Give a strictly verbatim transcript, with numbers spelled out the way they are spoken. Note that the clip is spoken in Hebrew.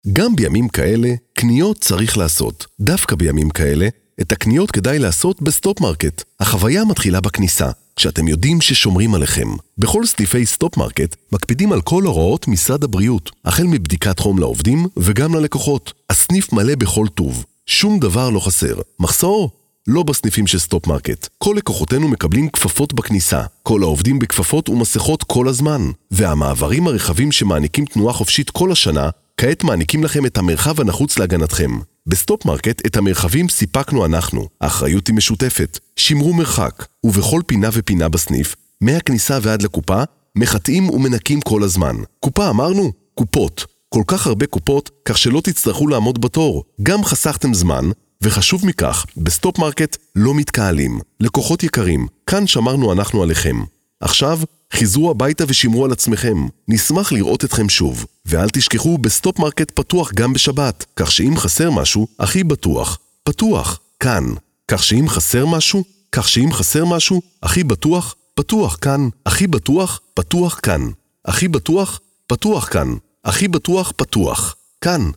גם בימים כאלה, קניות צריך לעשות. דווקא בימים כאלה, את הקניות כדאי לעשות בסטופ מרקט. החוויה מתחילה בכניסה, כשאתם יודעים ששומרים עליכם. בכל סניפי סטופ מרקט מקפידים על כל הוראות משרד הבריאות, החל מבדיקת חום לעובדים וגם ללקוחות. הסניף מלא בכל טוב. שום דבר לא חסר. מחסור? לא בסניפים של סטופ מרקט. כל לקוחותינו מקבלים כפפות בכניסה. כל העובדים בכפפות ומסכות כל הזמן. והמעברים הרחבים שמעניקים תנועה חופשית כל השנה, כעת מעניקים לכם את המרחב הנחוץ להגנתכם. בסטופ מרקט את המרחבים סיפקנו אנחנו. האחריות היא משותפת. שמרו מרחק. ובכל פינה ופינה בסניף, מהכניסה ועד לקופה, מחטאים ומנקים כל הזמן. קופה אמרנו? קופות. כל כך הרבה קופות, כך שלא תצטרכו לעמוד בתור. גם חסכתם זמן, וחשוב מכך, בסטופ מרקט לא מתקהלים. לקוחות יקרים, כאן שמרנו אנחנו עליכם. עכשיו, חיזרו הביתה ושמרו על עצמכם. נשמח לראות אתכם שוב. ואל תשכחו, בסטופ מרקט פתוח גם בשבת, כך שאם חסר משהו, הכי בטוח, פתוח, כאן. כך שאם חסר משהו, כך שאם חסר משהו, הכי בטוח, פתוח כאן. הכי בטוח, פתוח כאן. הכי בטוח, פתוח כאן. הכי בטוח, פתוח כאן.